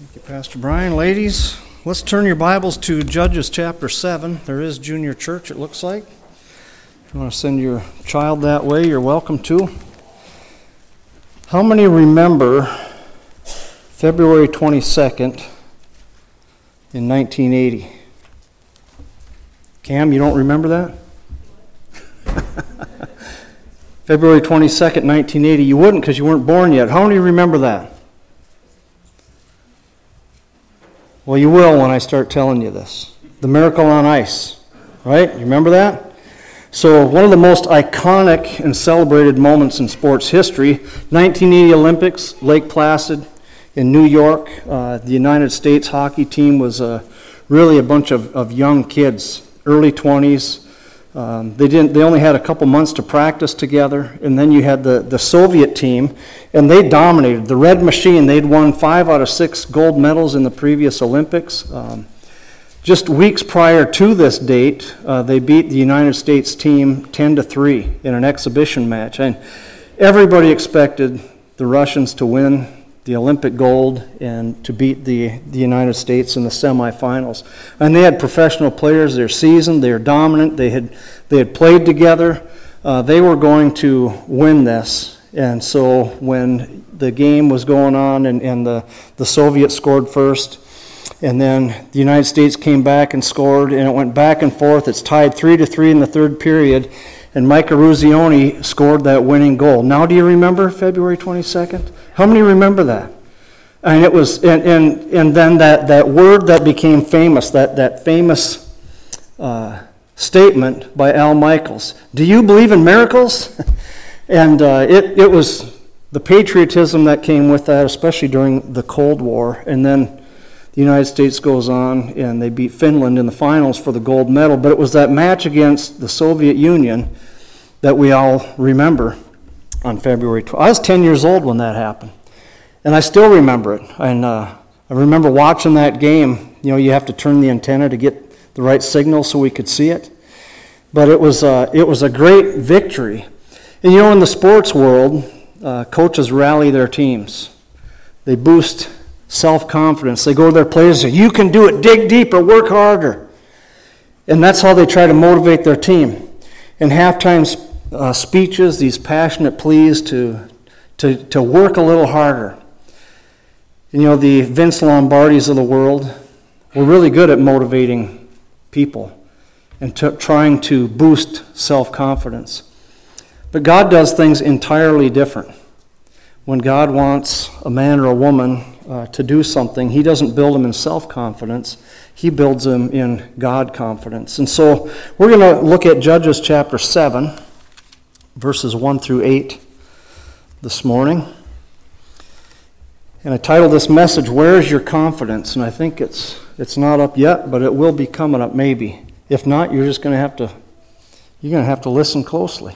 Thank you, Pastor Brian. Ladies, let's turn your Bibles to Judges chapter 7. There is junior church, it looks like. If you want to send your child that way, you're welcome to. How many remember February 22nd in 1980? Cam, you don't remember that? February 22nd, 1980. You wouldn't because you weren't born yet. How many remember that? Well, you will when I start telling you this. The miracle on ice, right? You remember that? So one of the most iconic and celebrated moments in sports history, 1980 Olympics, Lake Placid in New York. The United States hockey team was really a bunch of young kids, early 20s. They only had a couple months to practice together, and then you had the Soviet team, and they dominated. The Red Machine, they'd won 5 out of 6 gold medals in the previous Olympics. Just weeks prior to this date, they beat the United States team 10-3 in an exhibition match, and everybody expected the Russians to win the Olympic gold and to beat the United States in the semifinals. And they had professional players. They're seasoned. They're dominant. They had played together. They were going to win this. And so when the game was going on and the Soviets scored first, and then the United States came back and scored, and it went back and forth. It's tied 3-3 in the third period, and Mike Eruzione scored that winning goal. Now, do you remember February 22nd? How many remember that? And it was, and then that word that became famous, that famous statement by Al Michaels. Do you believe in miracles? And it was the patriotism that came with that, especially during the Cold War. And then the United States goes on and they beat Finland in the finals for the gold medal. But it was that match against the Soviet Union that we all remember on February 12th. I was 10 years old when that happened, and I still remember it. And I remember watching that game. You know, you have to turn the antenna to get the right signal so we could see it. But it was a great victory. And you know, in the sports world, coaches rally their teams. They boost self-confidence. They go to their players and say, "You can do it, dig deeper, work harder." And that's how they try to motivate their team. In halftime speeches, these passionate pleas to work a little harder. You know, the Vince Lombardis of the world were really good at motivating people and trying to boost self-confidence. But God does things entirely different. When God wants a man or a woman to do something, He doesn't build them in self-confidence. He builds them in God confidence. And so we're going to look at Judges chapter 7, verses 1 through 8 this morning. And I titled this message, "Where is Your Confidence?" And I think it's not up yet, but it will be coming up maybe. If not, you're going to have to listen closely.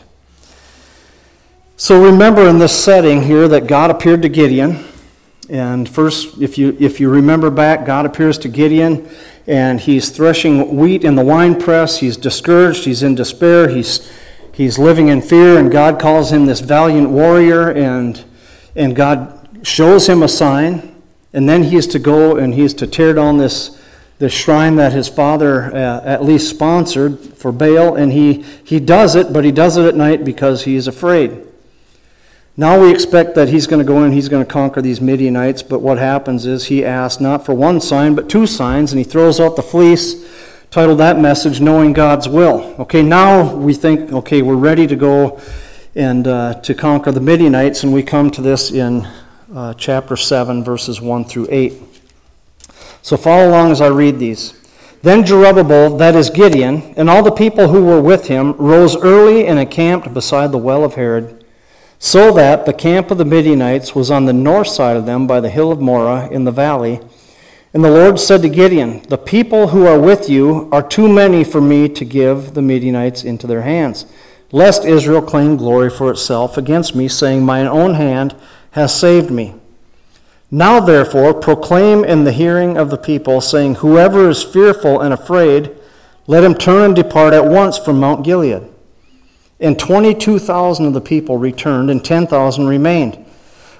So remember in this setting here that God appeared to Gideon. And first, if you remember back, God appears to Gideon, and he's threshing wheat in the winepress. He's discouraged. He's in despair. He's living in fear, and God calls him this valiant warrior, and God shows him a sign, and then he is to go and he is to tear down this shrine that his father at least sponsored for Baal, and he does it, but he does it at night because he is afraid. Now we expect that he's going to go in and he's going to conquer these Midianites, but what happens is he asks not for one sign, but 2 signs, and he throws out the fleece, titled that message, "Knowing God's Will." Okay, now we think, okay, we're ready to go and to conquer the Midianites, and we come to this in chapter 7, verses 1 through 8. So follow along as I read these. "Then Jerubbaal, that is Gideon, and all the people who were with him, rose early and encamped beside the well of Harod, so that the camp of the Midianites was on the north side of them by the hill of Moreh in the valley. And the Lord said to Gideon, 'The people who are with you are too many for me to give the Midianites into their hands, lest Israel claim glory for itself against me, saying, Mine own hand has saved me. Now therefore proclaim in the hearing of the people, saying, Whoever is fearful and afraid, let him turn and depart at once from Mount Gilead.' And 22,000 of the people returned, and 10,000 remained.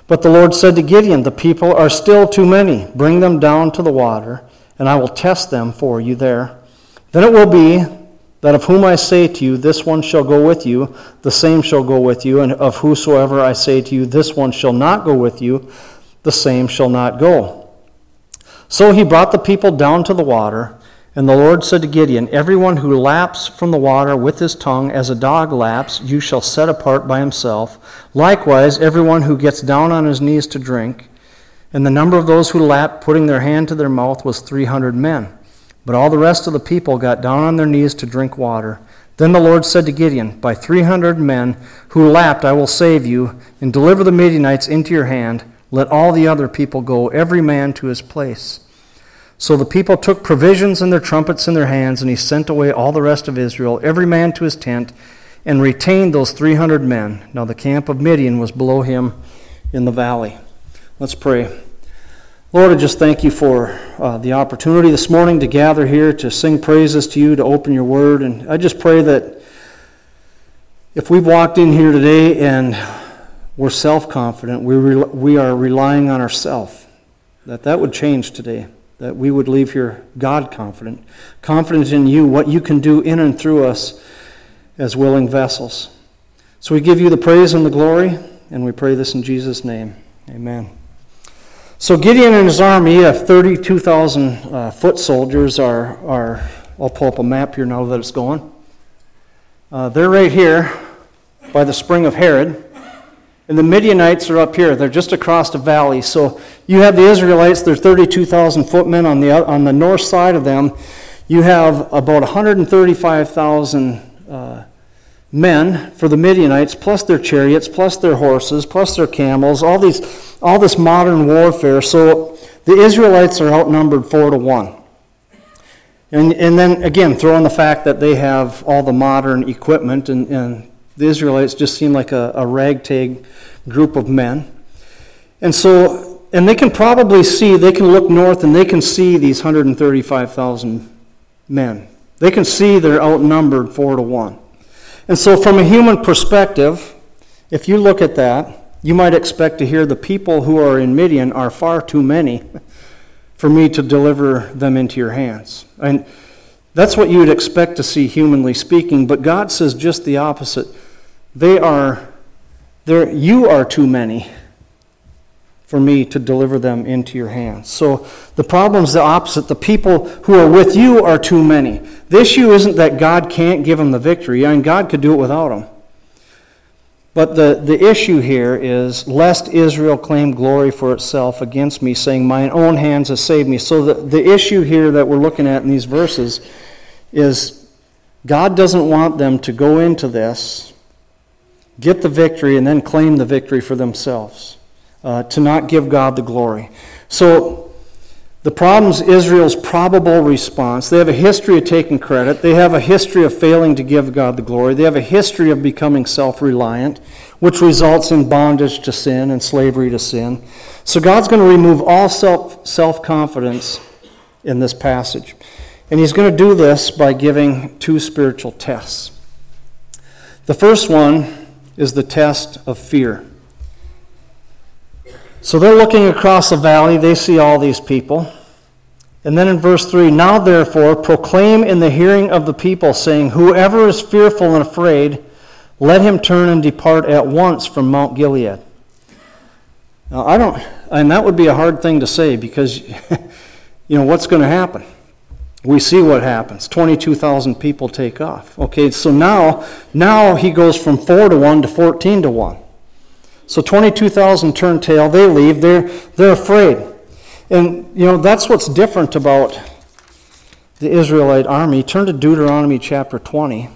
But the Lord said to Gideon, the people are still too many. Bring them down to the water, and I will test them for you there. Then it will be that of whom I say to you, this one shall go with you, the same shall go with you, and of whosoever I say to you, this one shall not go with you, the same shall not go. So he brought the people down to the water, and the Lord said to Gideon, everyone who laps from the water with his tongue as a dog laps, you shall set apart by himself. Likewise, everyone who gets down on his knees to drink. And the number of those who lapped, putting their hand to their mouth, was 300 men. But all the rest of the people got down on their knees to drink water. Then the Lord said to Gideon, by 300 men who lapped I will save you, and deliver the Midianites into your hand. Let all the other people go, every man to his place. So the people took provisions and their trumpets in their hands, and he sent away all the rest of Israel, every man to his tent, and retained those 300 men. Now the camp of Midian was below him in the valley. Let's pray. Lord, I just thank you for the opportunity this morning to gather here, to sing praises to you, to open your word. And I just pray that if we've walked in here today and we're self-confident, we are relying on ourselves, that would change today. That we would leave here God confident in you, what you can do in and through us as willing vessels. So we give you the praise and the glory, and we pray this in Jesus' name. Amen. So Gideon and his army of 32,000 foot soldiers are, I'll pull up a map here now that it's going. They're right here by the spring of Harod. And the Midianites are up here. They're just across the valley. So you have the Israelites, they're 32,000 footmen on the north side of them. You have about 135,000 men for the Midianites, plus their chariots, plus their horses, plus their camels, all this modern warfare. So the Israelites are outnumbered 4-1. And then again, throw in the fact that they have all the modern equipment, and the Israelites just seem like a ragtag group of men. And they can probably see, they can look north and they can see these 135,000 men. They can see they're outnumbered 4-1. And so from a human perspective, if you look at that, you might expect to hear the people who are in Midian are far too many for me to deliver them into your hands. And that's what you would expect to see humanly speaking, but God says just the opposite. You are too many for me to deliver them into your hands. So the problem's the opposite. The people who are with you are too many. The issue isn't that God can't give them the victory. I mean, God could do it without them. But the issue here is, lest Israel claim glory for itself against me, saying, mine own hands have saved me. So the issue here that we're looking at in these verses is God doesn't want them to go into this, get the victory, and then claim the victory for themselves, to not give God the glory. So the problem is Israel's probable response. They have a history of taking credit. They have a history of failing to give God the glory. They have a history of becoming self-reliant, which results in bondage to sin and slavery to sin. So God's going to remove all self-confidence in this passage. And he's going to do this by giving two spiritual tests. The first one is the test of fear. So they're looking across the valley. They see all these people. And then in verse 3, now therefore proclaim in the hearing of the people, saying, whoever is fearful and afraid, let him turn and depart at once from Mount Gilead. Now and that would be a hard thing to say, because what's going to happen? We see what happens. 22,000 people take off. Okay, so now he goes from 4-1 to 14-1. So 22,000 turn tail, they leave, they're afraid. And, that's what's different about the Israelite army. Turn to Deuteronomy chapter 20.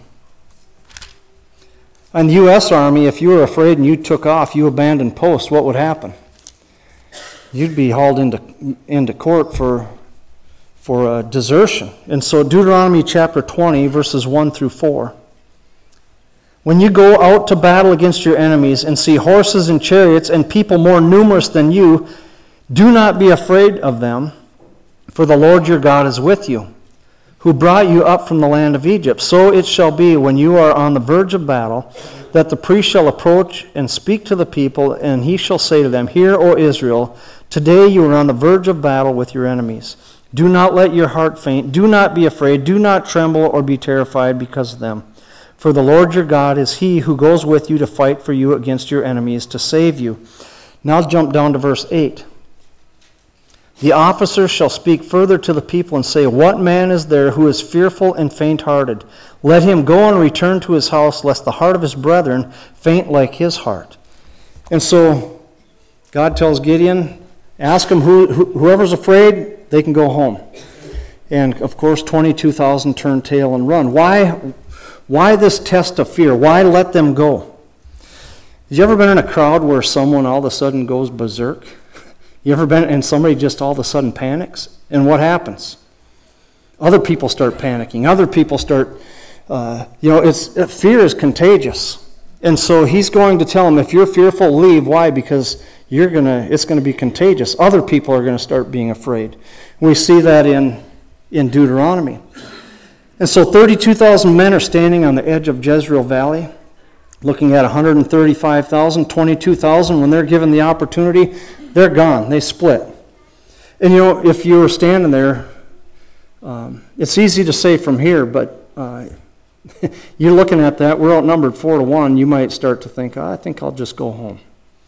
And the U.S. Army, if you were afraid and you took off, you abandoned post, what would happen? You'd be hauled into court for desertion. And so Deuteronomy chapter 20, verses 1 through 4. When you go out to battle against your enemies and see horses and chariots and people more numerous than you, do not be afraid of them, for the Lord your God is with you, who brought you up from the land of Egypt. So it shall be when you are on the verge of battle, that the priest shall approach and speak to the people, and he shall say to them, Hear, O Israel, today you are on the verge of battle with your enemies. Do not let your heart faint. Do not be afraid. Do not tremble or be terrified because of them. For the Lord your God is he who goes with you to fight for you against your enemies, to save you. Now jump down to verse 8. The officers shall speak further to the people and say, What man is there who is fearful and faint-hearted? Let him go and return to his house, lest the heart of his brethren faint like his heart. And so God tells Gideon, ask him whoever's afraid, they can go home. And of course 22,000 turn tail and run. Why this test of fear? Why let them go? Have you ever been in a crowd where someone all of a sudden goes berserk? You ever been and somebody just all of a sudden panics? And what happens? Other people start panicking. Other people start, fear is contagious. And so he's going to tell them, if you're fearful, leave. Why? Because it's going to be contagious. Other people are going to start being afraid. We see that in Deuteronomy. And so 32,000 men are standing on the edge of Jezreel Valley, looking at 135,000, 22,000. When they're given the opportunity, they're gone. They split. And if you were standing there, it's easy to say from here, but you're looking at that, we're outnumbered 4-1, you might start to think, I think I'll just go home.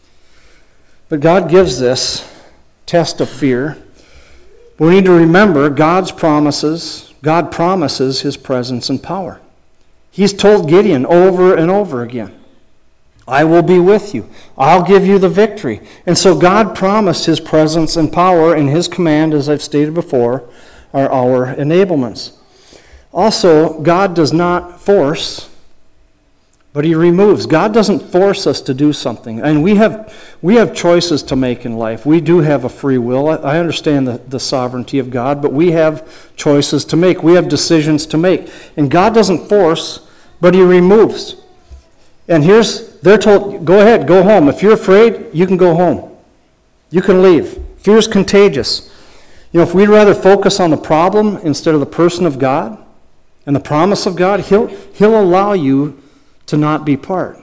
But God gives this test of fear. We need to remember God promises his presence and power. He's told Gideon over and over again, I will be with you. I'll give you the victory. And so God promised his presence and power, and his command, as I've stated before, are our enablements. Also, God does not force, but he removes. God doesn't force us to do something. And we have choices to make in life. We do have a free will. I understand the sovereignty of God, but we have choices to make. We have decisions to make. And God doesn't force, but he removes. And they're told, go ahead, go home. If you're afraid, you can go home. You can leave. Fear is contagious. If we'd rather focus on the problem instead of the person of God and the promise of God, he'll allow you to not be part.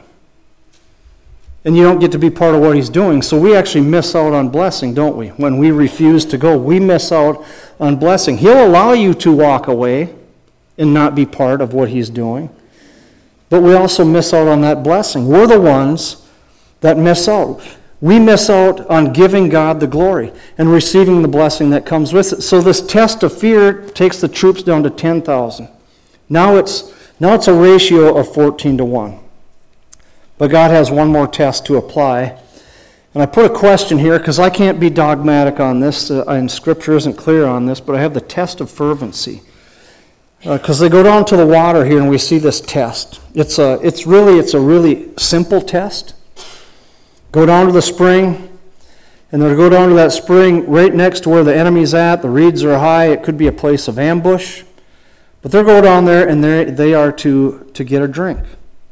And you don't get to be part of what he's doing. So we actually miss out on blessing, don't we? When we refuse to go, we miss out on blessing. He'll allow you to walk away and not be part of what he's doing. But we also miss out on that blessing. We're the ones that miss out. We miss out on giving God the glory and receiving the blessing that comes with it. So this test of fear takes the troops down to 10,000. Now it's a ratio of 14-1. But God has one more test to apply. And I put a question here because I can't be dogmatic on this, and Scripture isn't clear on this, but I have the test of fervency. Because they go down to the water here and we see this test. It's a really simple test. Go down to the spring, and they'll go down to that spring right next to where the enemy's at. The reeds are high. It could be a place of ambush. But they'll go down there and they are to get a drink.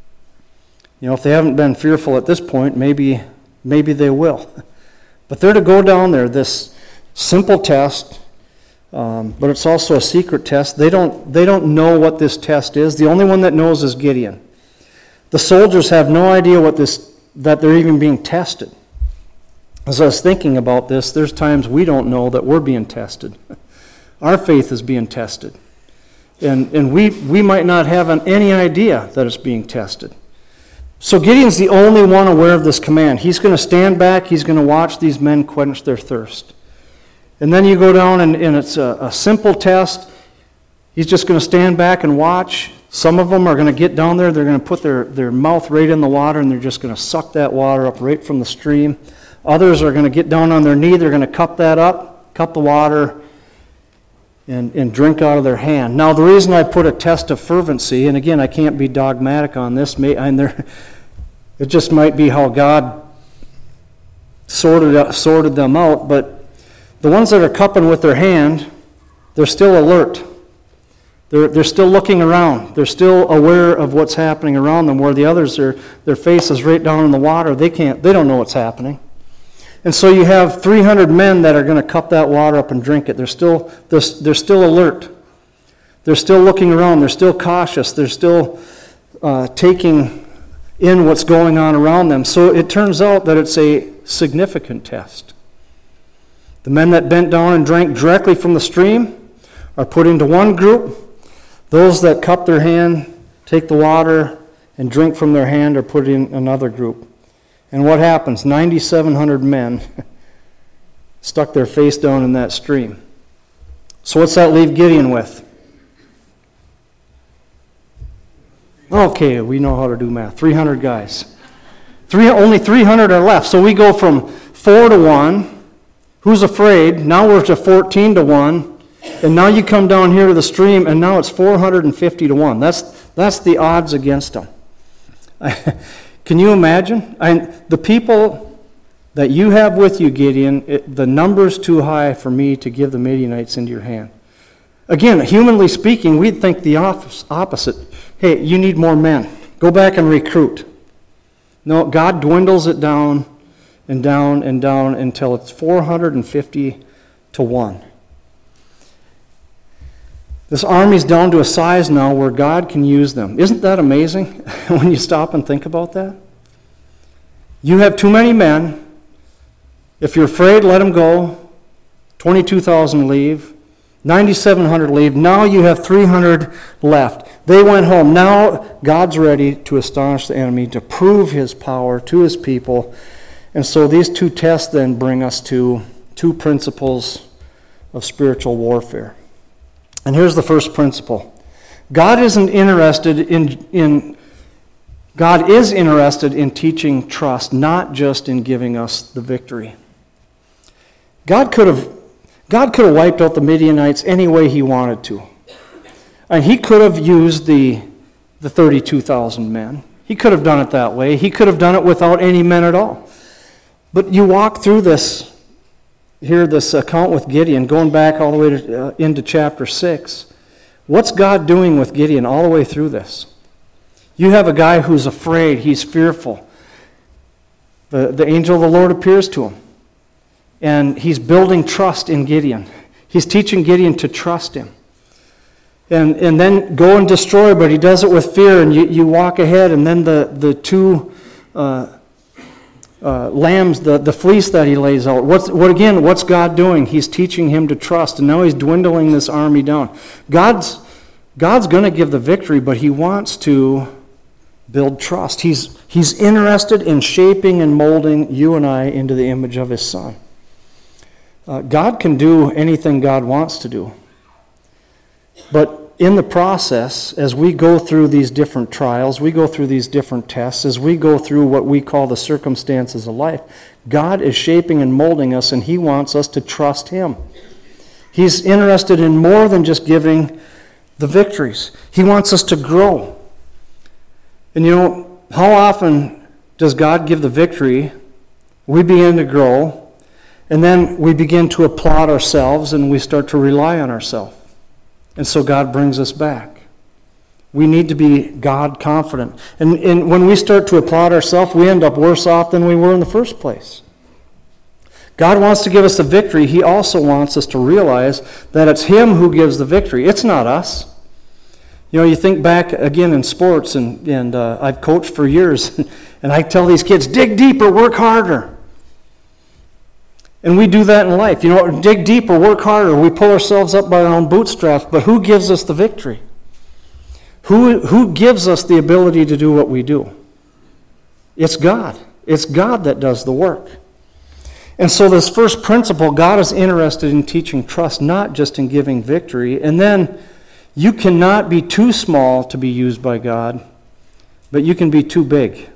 If they haven't been fearful at this point, maybe they will. But they're to go down there, this simple test. But it's also a secret test. They don't know what this test is. The only one that knows is Gideon. The soldiers have no idea that they're even being tested. As I was thinking about this, there's times we don't know that we're being tested. Our faith is being tested. And we might not have any idea that it's being tested. So Gideon's the only one aware of this command. He's going to stand back. He's going to watch these men quench their thirst. And then you go down and it's a simple test. He's just going to stand back and watch. Some of them are going to get down there. They're going to put their mouth right in the water and they're just going to suck that water up right from the stream. Others are going to get down on their knee. They're going to cup the water, and drink out of their hand. Now, the reason I put a test of fervency, and again, I can't be dogmatic on this, it just might be how God sorted them out, but the ones that are cupping with their hand, they're still alert. They're still looking around. They're still aware of what's happening around them, where the others, their face is right down in the water. They don't know what's happening. And so you have 300 men that are going to cup that water up and drink it. They're still alert. They're still looking around. They're still cautious. They're still taking in what's going on around them. So it turns out that it's a significant test. The men that bent down and drank directly from the stream are put into one group. Those that cup their hand, take the water, and drink from their hand are put in another group. And what happens? 9,700 men stuck their face down in that stream. So what's that leave Gideon with? Okay, we know how to do math. 300 guys. Only 300 are left. So we go from 4 to 1. Who's afraid? Now we're to 14 to 1. And now you come down here to the stream, and now it's 450 to 1. That's the odds against them. Can you imagine? The people that you have with you, Gideon, the number's too high for me to give the Midianites into your hand. Again, humanly speaking, we'd think the opposite. Hey, you need more men. Go back and recruit. No, God dwindles it down and down and down until it's 450 to 1. This army's down to a size now where God can use them. Isn't that amazing when you stop and think about that? You have too many men. If you're afraid, let them go. 22,000 leave. 9,700 leave. Now you have 300 left. They went home. Now God's ready to astonish the enemy, to prove his power to his people. And so these two tests then bring us to two principles of spiritual warfare. And here's the first principle. God is interested in teaching trust, not just in giving us the victory. God could have wiped out the Midianites any way he wanted to. And he could have used the 32,000 men. He could have done it that way. He could have done it without any men at all. But you walk through this account with Gideon, going back all the way into chapter 6. What's God doing with Gideon all the way through this? You have a guy who's afraid, he's fearful. The angel of the Lord appears to him. And he's building trust in Gideon. He's teaching Gideon to trust him. And then go and destroy, but he does it with fear, and you walk ahead, and then the two lambs, the fleece that he lays out. What's God doing? He's teaching him to trust, and now he's dwindling this army down. God's going to give the victory, but he wants to build trust. He's interested in shaping and molding you and I into the image of his Son. God can do anything God wants to do. But in the process, as we go through these different trials, we go through these different tests, as we go through what we call the circumstances of life, God is shaping and molding us, and he wants us to trust him. He's interested in more than just giving the victories. He wants us to grow. And how often does God give the victory? We begin to grow, and then we begin to applaud ourselves, and we start to rely on ourselves. And so God brings us back. We need to be God confident. And when we start to applaud ourselves, we end up worse off than we were in the first place. God wants to give us the victory. He also wants us to realize that it's him who gives the victory. It's not us. You think back again in sports, and I've coached for years, and I tell these kids, dig deeper, work harder. And we do that in life. Dig deeper, work harder. We pull ourselves up by our own bootstraps, but who gives us the victory? Who gives us the ability to do what we do? It's God. It's God that does the work. And so this first principle, God is interested in teaching trust, not just in giving victory. And then you cannot be too small to be used by God, but you can be too big.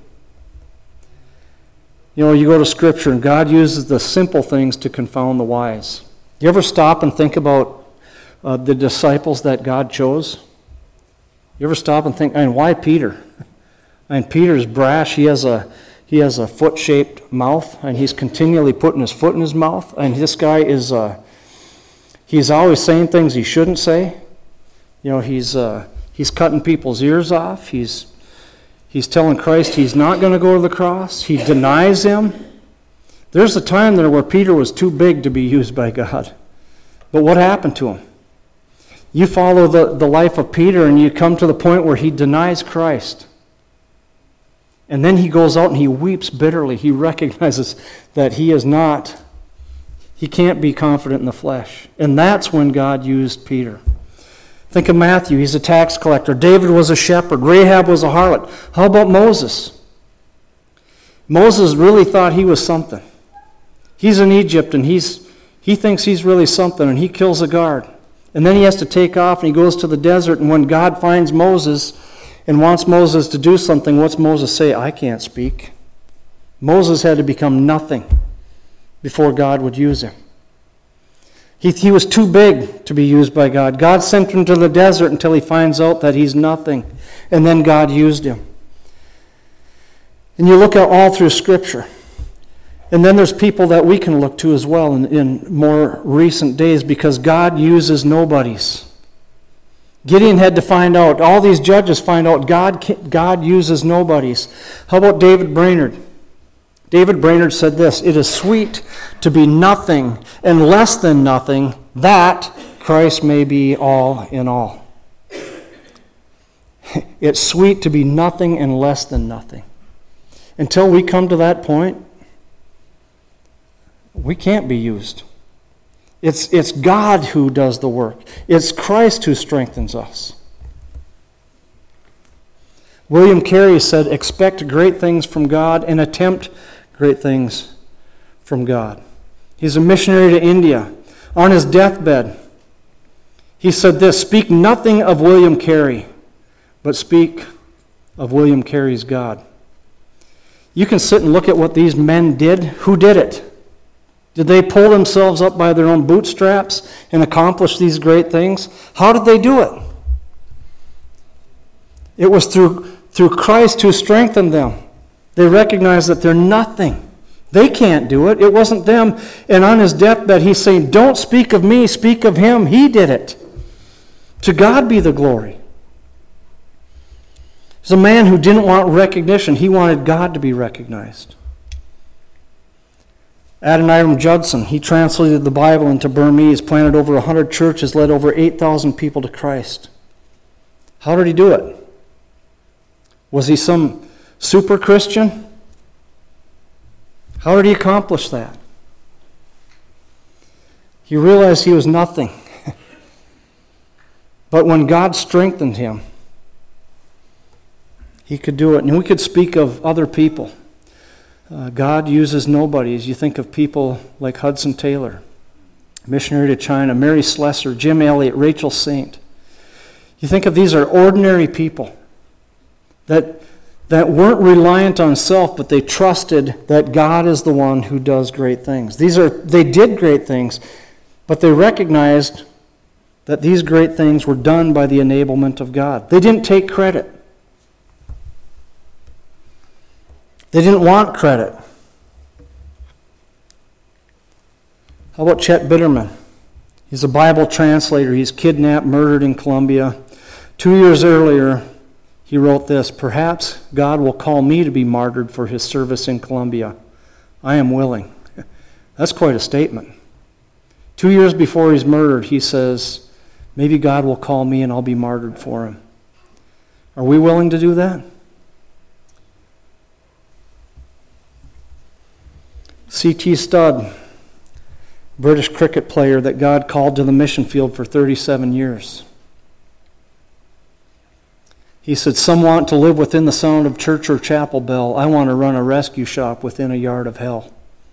You go to Scripture, and God uses the simple things to confound the wise. You ever stop and think about the disciples that God chose? You ever stop and think, why Peter? Peter's brash. He has a foot-shaped mouth, and he's continually putting his foot in his mouth. And this guy he's always saying things he shouldn't say. He's cutting people's ears off. He's telling Christ he's not going to go to the cross. He denies him. There's a time there where Peter was too big to be used by God. But what happened to him? You follow the life of Peter, and you come to the point where he denies Christ. And then he goes out and he weeps bitterly. He recognizes that he can't be confident in the flesh. And that's when God used Peter. Think of Matthew. He's a tax collector. David was a shepherd. Rahab was a harlot. How about Moses? Moses really thought he was something. He's in Egypt, and he thinks he's really something, and he kills a guard. And then he has to take off, and he goes to the desert, and when God finds Moses and wants Moses to do something, what's Moses say? I can't speak. Moses had to become nothing before God would use him. He was too big to be used by God. God sent him to the desert until he finds out that he's nothing, and then God used him. And you look at all through Scripture. And then there's people that we can look to as well in more recent days, because God uses nobodies. Gideon had to find out, all these judges find out God uses nobodies. How about David Brainerd? David Brainerd said this, "It is sweet to be nothing and less than nothing, that Christ may be all in all." It's sweet to be nothing and less than nothing. Until we come to that point, we can't be used. It's God who does the work. It's Christ who strengthens us. William Carey said, "Expect great things from God and attempt great things from God." He's a missionary to India. On his deathbed, he said this, "Speak nothing of William Carey, but speak of William Carey's God." You can sit and look at what these men did. Who did it? Did they pull themselves up by their own bootstraps and accomplish these great things? How did they do it? It was through Christ who strengthened them. They recognized that they're nothing. They can't do it. It wasn't them. And on his deathbed, he's saying, "Don't speak of me, speak of him. He did it. To God be the glory." He's a man who didn't want recognition. He wanted God to be recognized. Adoniram Judson, he translated the Bible into Burmese, planted over 100 churches, led over 8,000 people to Christ. How did he do it? Was he some super Christian? How did he accomplish that? He realized he was nothing. But when God strengthened him, he could do it. And we could speak of other people. God uses nobody. As you think of people like Hudson Taylor, missionary to China, Mary Slessor, Jim Elliot, Rachel Saint. You think of these are ordinary people that weren't reliant on self, but they trusted that God is the one who does great things. They did great things, but they recognized that these great things were done by the enablement of God. They didn't take credit. They didn't want credit. How about Chet Bitterman? He's a Bible translator. He's kidnapped, murdered in Colombia. 2 years earlier, he wrote this, "Perhaps God will call me to be martyred for his service in Colombia. I am willing." That's quite a statement. 2 years before he's murdered, he says, maybe God will call me and I'll be martyred for him. Are we willing to do that? C.T. Studd, British cricket player that God called to the mission field for 37 years. He said, "Some want to live within the sound of church or chapel bell. I want to run a rescue shop within a yard of hell."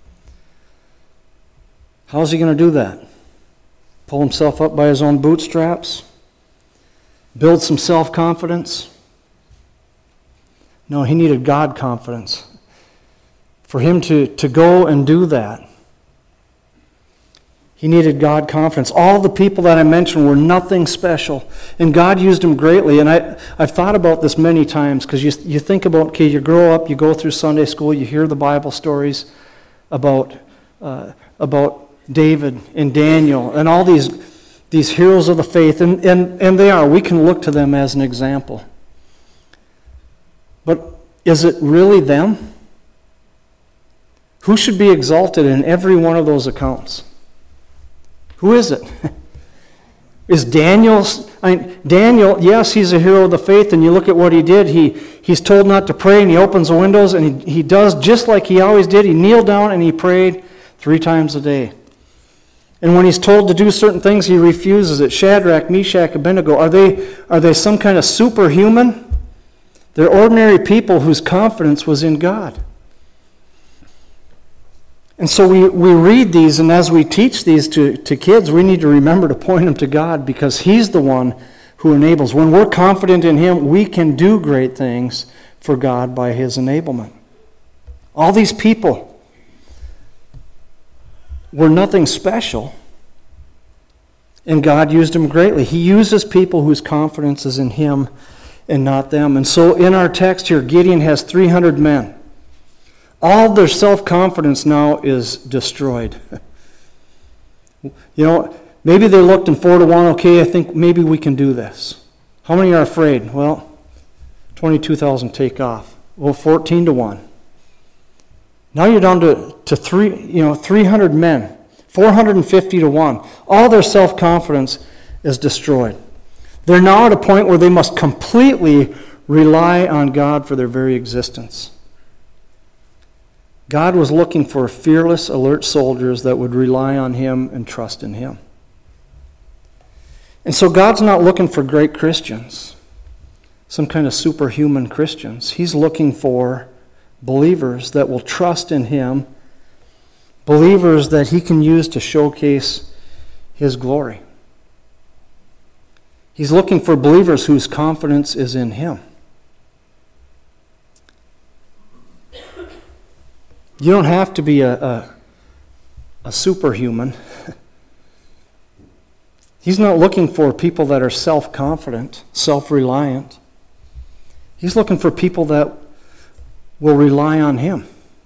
How's he going to do that? Pull himself up by his own bootstraps? Build some self-confidence? No, he needed God confidence. For him to go and do that, he needed God confidence. All the people that I mentioned were nothing special, and God used them greatly. And I've thought about this many times, because you think about, okay, you grow up, you go through Sunday school, you hear the Bible stories about David and Daniel and all these heroes of the faith, and they are. We can look to them as an example. But is it really them? Who should be exalted in every one of those accounts? Who is it? Is Daniel Daniel, yes, he's a hero of the faith, and you look at what he did. He's told not to pray, and he opens the windows, and he does just like he always did. He kneeled down and he prayed 3 times a day. And when he's told to do certain things, he refuses it. Shadrach, Meshach, Abednego, are they some kind of superhuman? They're ordinary people whose confidence was in God. And so we read these, and as we teach these to kids, we need to remember to point them to God, because He's the one who enables. When we're confident in Him, we can do great things for God by His enablement. All these people were nothing special, and God used them greatly. He uses people whose confidence is in Him and not them. And so in our text here, Gideon has 300 men. All their self-confidence now is destroyed. Maybe they looked and 4-1, okay, I think maybe we can do this. How many are afraid? Well, 22,000 take off. Well, 14-1. Now you're down to 300 men, 450-1. All their self-confidence is destroyed. They're now at a point where they must completely rely on God for their very existence. God was looking for fearless, alert soldiers that would rely on Him and trust in Him. And so God's not looking for great Christians, some kind of superhuman Christians. He's looking for believers that will trust in Him, believers that He can use to showcase His glory. He's looking for believers whose confidence is in Him. You don't have to be a superhuman. He's not looking for people that are self-confident, self-reliant. He's looking for people that will rely on Him.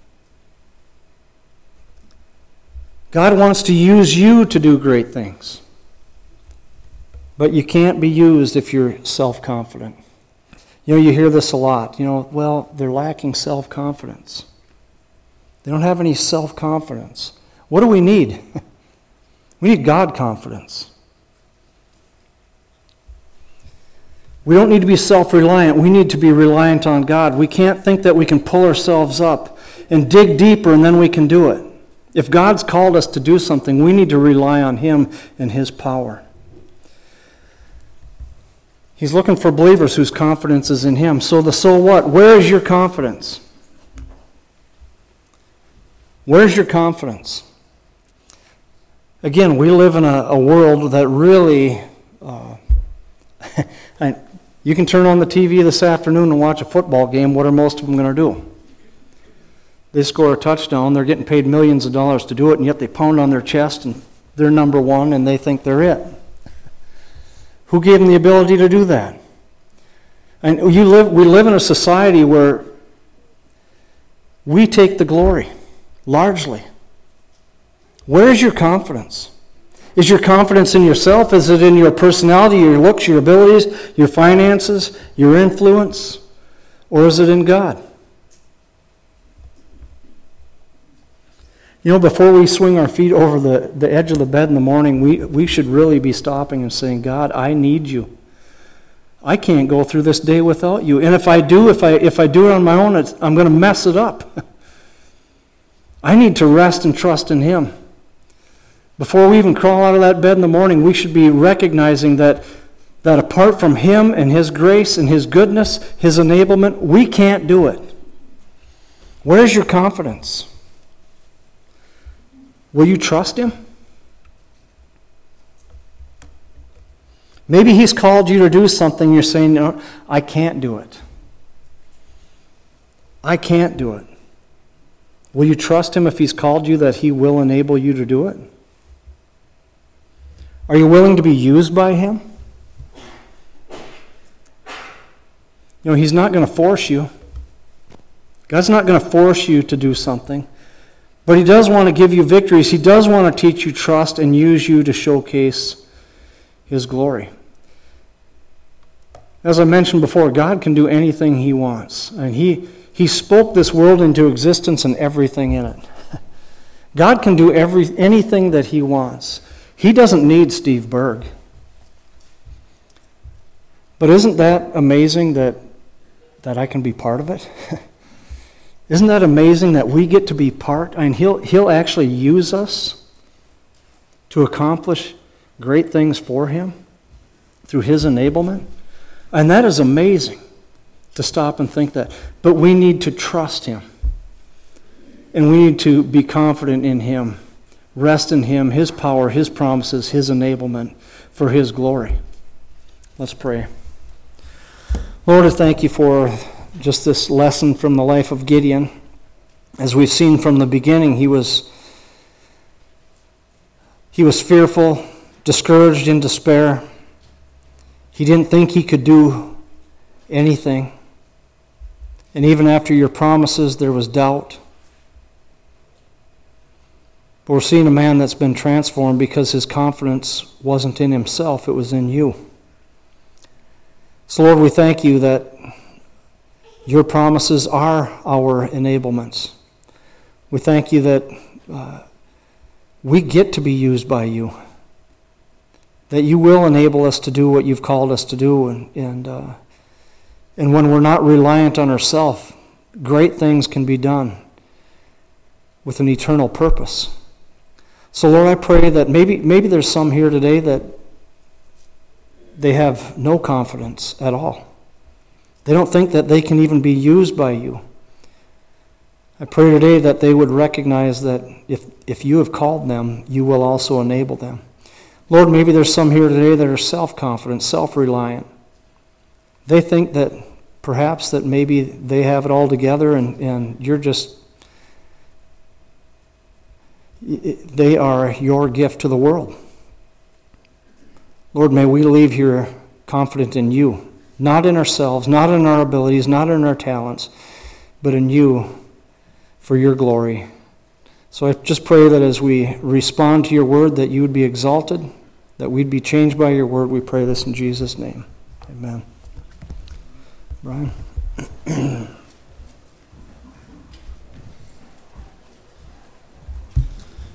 God wants to use you to do great things. But you can't be used if you're self-confident. You hear this a lot. Well, they're lacking self-confidence. They don't have any self-confidence. What do we need? We need God confidence. We don't need to be self-reliant. We need to be reliant on God. We can't think that we can pull ourselves up and dig deeper and then we can do it. If God's called us to do something, we need to rely on Him and His power. He's looking for believers whose confidence is in Him. So what? Where is your confidence? Where's your confidence? Again, we live in a world that really... you can turn on the TV this afternoon and watch a football game. What are most of them going to do? They score a touchdown. They're getting paid millions of dollars to do it, and yet they pound on their chest, and they're number one, and they think they're it. Who gave them the ability to do that? And we live in a society where we take the glory. Largely. Where is your confidence? Is your confidence in yourself? Is it in your personality, your looks, your abilities, your finances, your influence? Or is it in God? Before we swing our feet over the edge of the bed in the morning, we should really be stopping and saying, God, I need you. I can't go through this day without you. And if I do it on my own, I'm going to mess it up. I need to rest and trust in Him. Before we even crawl out of that bed in the morning, we should be recognizing that apart from Him and His grace and His goodness, His enablement, we can't do it. Where's your confidence? Will you trust Him? Maybe He's called you to do something, you're saying, no, I can't do it. I can't do it. Will you trust Him if He's called you that He will enable you to do it? Are you willing to be used by Him? He's not going to force you. God's not going to force you to do something. But He does want to give you victories. He does want to teach you trust and use you to showcase His glory. As I mentioned before, God can do anything He wants. And He spoke this world into existence and everything in it. God can do anything that He wants. He doesn't need Steve Berg. But isn't that amazing that I can be part of it? Isn't that amazing that we get to be part? I mean, he'll actually use us to accomplish great things for him through his enablement. And that is amazing to stop and think that. But we need to trust him. And we need to be confident in him, rest in him, his power, his promises, his enablement for his glory. Let's pray. Lord, I thank you for just this lesson from the life of Gideon. As we've seen from the beginning, he was fearful, discouraged, in despair. He didn't think he could do anything. And even after your promises, there was doubt. But we're seeing a man that's been transformed because his confidence wasn't in himself, it was in you. So Lord, we thank you that your promises are our enablements. We thank you that we get to be used by you, that you will enable us to do what you've called us to do, and when we're not reliant on ourselves, great things can be done with an eternal purpose. So Lord, I pray that maybe there's some here today that they have no confidence at all. They don't think that they can even be used by you. I pray today that they would recognize that if you have called them, you will also enable them. Lord, maybe there's some here today that are self-confident, self-reliant. They think that perhaps that maybe they have it all together and you're just, they are your gift to the world. Lord, may we leave here confident in you, not in ourselves, not in our abilities, not in our talents, but in you for your glory. So I just pray that as we respond to your word, that you would be exalted, that we'd be changed by your word. We pray this in Jesus' name. Amen. Brian?